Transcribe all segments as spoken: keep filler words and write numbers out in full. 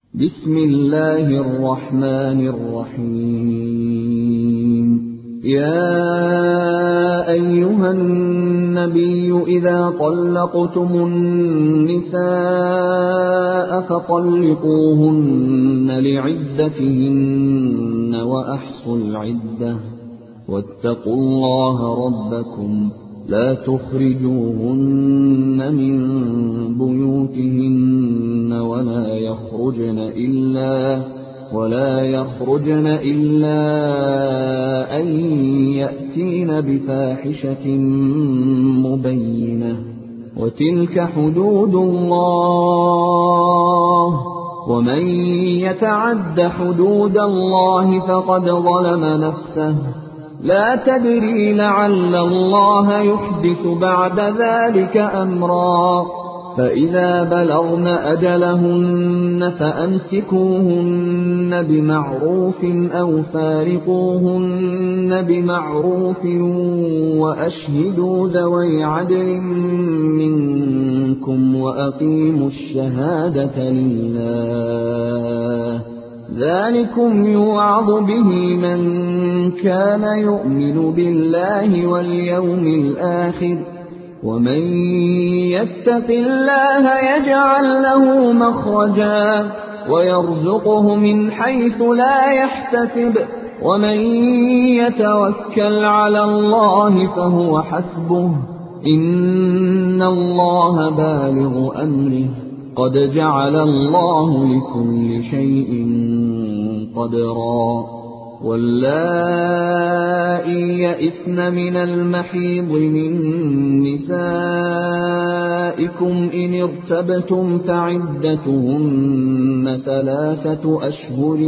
بسم الله الرحمن الرحيم. يا أيها النبي إذا طلقتم النساء فطلقوهن لعدتهن وأحصوا العدة واتقوا الله ربكم لا تخرجوهن من بيوتهن ولا يخرجن إلا ولا يخرجن إلا أن يأتين بفاحشة مبينة وتلك حدود الله ومن يتعد حدود الله فقد ظلم نفسه لا تدري لعل الله يحدث بعد ذلك أمرا. فإذا بلغن أجلهن فأمسكوهن بمعروف أو فارقوهن بمعروف وأشهدوا ذوي عدل منكم وأقيموا الشهادة لله ذلكم يوعظ به من كان يؤمن بالله واليوم الآخر ومن يتق الله يجعل له مخرجا ويرزقه من حيث لا يحتسب ومن يتوكل على الله فهو حسبه إن الله بالغ أمره قد جعل الله لكل شيء قدرا. واللائي يئسن من المحيض من نسائكم إن ارتبتم فعدتهن ثلاثة أشهر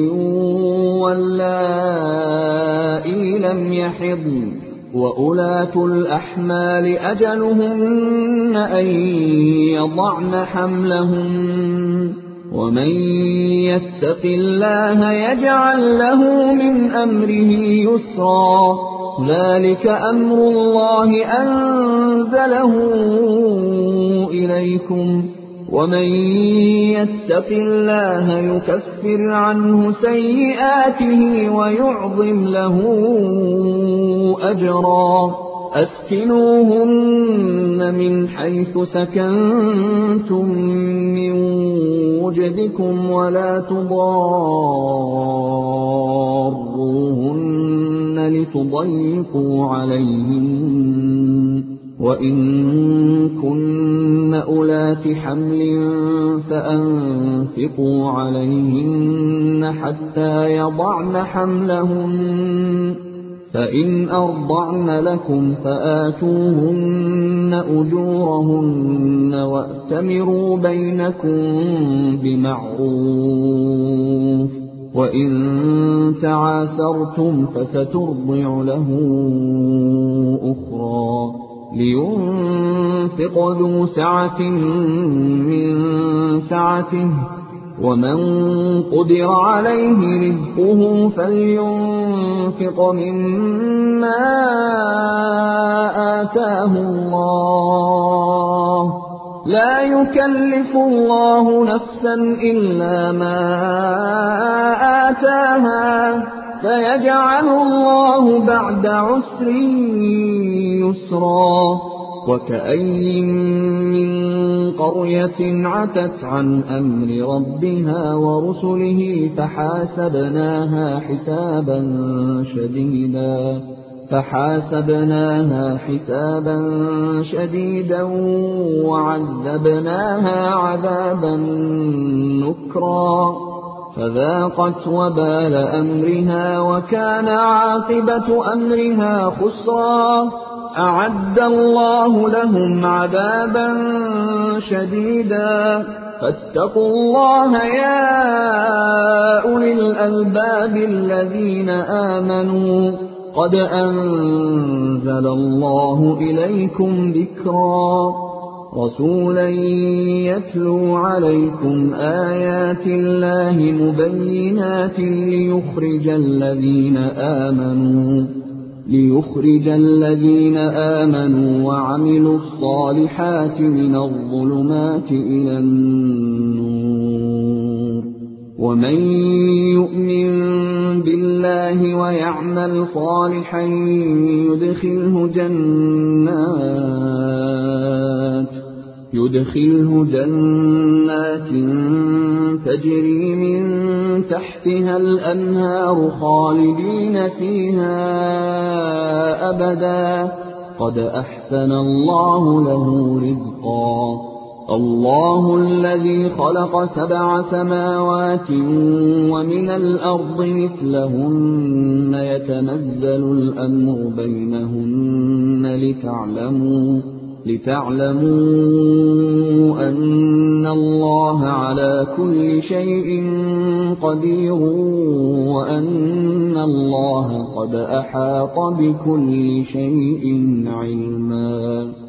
واللائي لم يحضن وأولاة الأحمال أجلهن أن يضعن حملهن ومن يتق الله يجعل له من أمره يسرا. ذلك أمر الله أنزله إليكم ومن يتق الله يكفر عنه سيئاته ويعظم له أجرا. أسكنوهن من حيث سكنتم من وجدكم ولا تضاروهن لتضيقوا عليهن وإن كن أولات حمل فأنفقوا عليهن حتى يضعن حملهن فإن أرضعن لكم فآتوهن أجورهن وأتمروا بينكم بمعروف وإن تعاسرتم فسترضع له أخرى. لينفق ذو سعة من سعته ومن قدر عليه رزقه فلينفق مما آتاه الله لا يكلف الله نفسا إلا ما آتاها سيجعل الله بعد عسر يسرا. وكأين من قرية عتت عن أمر ربها ورسله فحاسبناها حسابا شديدا فحاسبناها حسابا شديدا وعذبناها عذابا نكرا فذاقت وبال أمرها وكان عاقبة أمرها خسرا. أعد الله لهم عذابا شديدا فاتقوا الله يا أولي الألباب الذين آمنوا قد أنزل الله إليكم ذكرا. رسولا يتلو عليكم آيات الله مبينات ليخرج الذين آمنوا ليخرج الذين آمنوا وعملوا الصالحات من الظلمات إلى النور ومن يؤمن بالله ويعمل صالحا يدخله جنات يدخله جنات تجري من تحتها الأنهار خالدين فيها أبدا قد أحسن الله له رزقا الله الذي خلق سبع سماوات ومن الأرض مثلهن يتنزل الأمر بينهن لتعلموا لتعلموا أن الله على كل شيء قدير وأن الله قد أحاط بكل شيء علما.